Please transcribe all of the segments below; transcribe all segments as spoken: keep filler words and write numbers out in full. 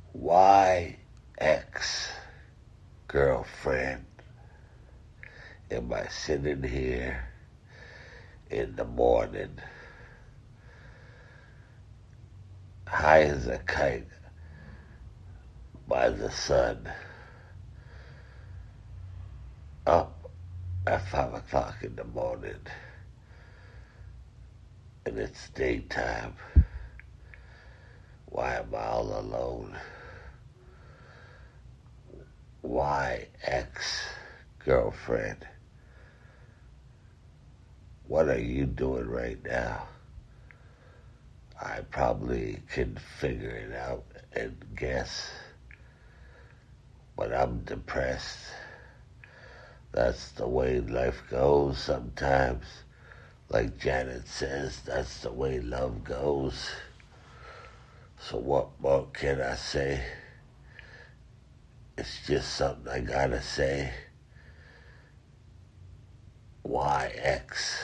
Why ex-girlfriend am I sitting here in the morning, high as a kite by the sun, up at five o'clock in the morning, and it's daytime? Why am I all alone? Why ex-girlfriend? What are you doing right now? I probably can figure it out and guess, but I'm depressed. That's the way life goes sometimes. Like Janet says, that's the way love goes. So what more can I say? It's just something I gotta say. Why ex?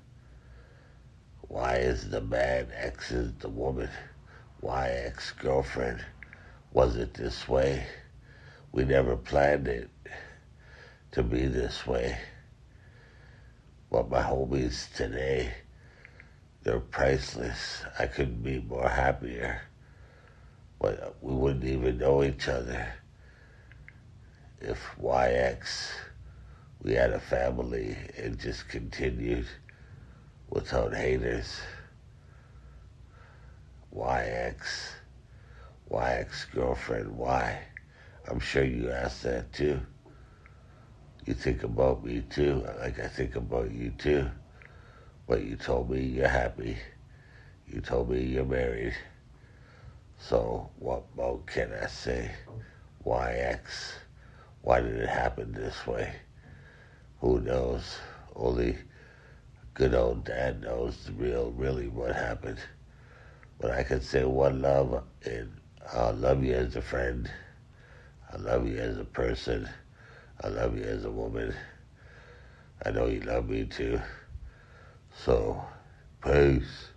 Why is the man ex is the woman? Why ex-girlfriend? Was it this way? We never planned it to be this way. But my homies today, they're priceless. I couldn't be more happier. But we wouldn't even know each other if Y X, we had a family and just continued without haters. Y X, Y X-girlfriend, why? I'm sure you asked that too. You think about me too, like I think about you too. But you told me you're happy. You told me you're married. So what more can I say? Why X? Why did it happen this way? Who knows? Only good old dad knows the real, really what happened. But I can say one love, and I love you as a friend. I love you as a person. I love you as a woman. I know you love me too. So, peace.